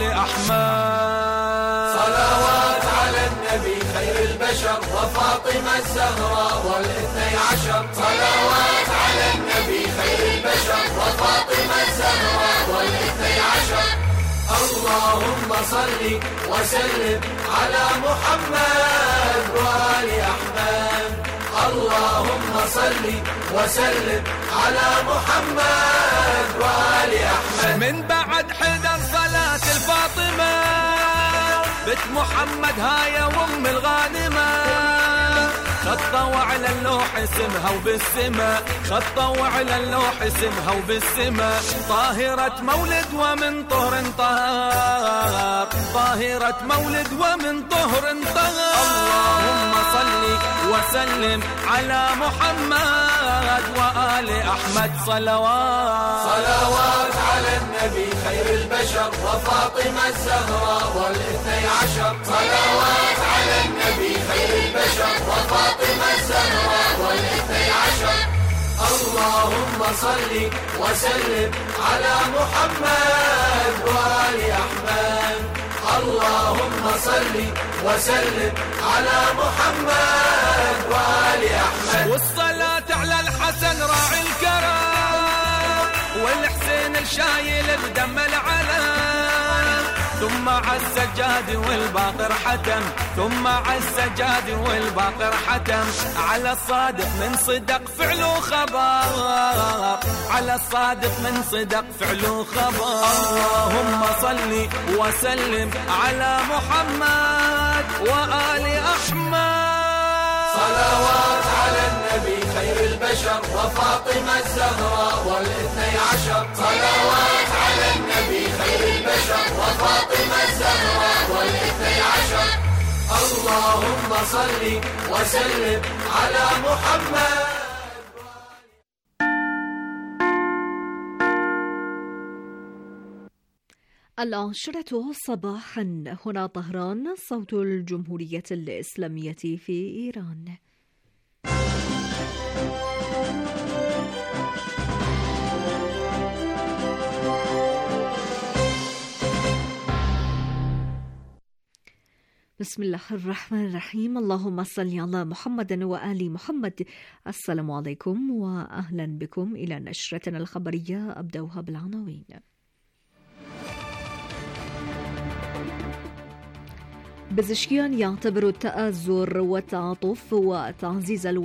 أحمد. صلوات على النبي خير البشر وفاطمة الزهراء والاثني عشر. صلوات على النبي خير البشر وفاطمة الزهراء والاثني عشر. اللهم صل وسلم على محمد وآل أحمد. اللهم صل وسلم على محمد وآل أحمد. من بعد حدر صلاة الفاطمة بنت محمد هاي وام الغانمة. خطوا على اللوح اسمها وبالسما، خطوا على اللوح اسمها وبالسما. طاهرة مولد ومن طهر طهر، طاهرة مولد ومن طهر طهر. اللهم صل وسلم على محمد وآل أحمد. صلوات صلوات على النبي خير البشر وفاطمة الزهراء والاثني عشر. صلوات على النبي خير البشر وفاطمة الزهراء والاثني عشر. اللهم صل وسلم على محمد وآل أحمد. اللهم صل وسلم على محمد وآل أحمد. والصلاة على الحسن راعي الكرم، والحسين الشايل بدم العلم. ثم على السجاد والباقر حتم، ثم على السجاد والباقر حتم. على الصادق من صدق فعله خبر، على الصادق من صدق فعله خبر. اللهم صل وسلم على محمد وآل أحمد. صلوات على النبي خير البشر وفاطمة الزهراء والاثني عشر. صلوات على النبي خير وفاطمة الزهراء والاثني عشر. اللهم صل وسلم على محمد. العاشرة صباحا، هنا طهران، صوت الجمهورية الإسلامية في إيران. بسم الله الرحمن الرحيم. اللهم صل على محمد وآل محمد. السلام عليكم وأهلا بكم إلى نشرتنا الخبرية، أبدأها بالعناوين. بزشكيان يعتبر التآزر والتعاطف وتعزيز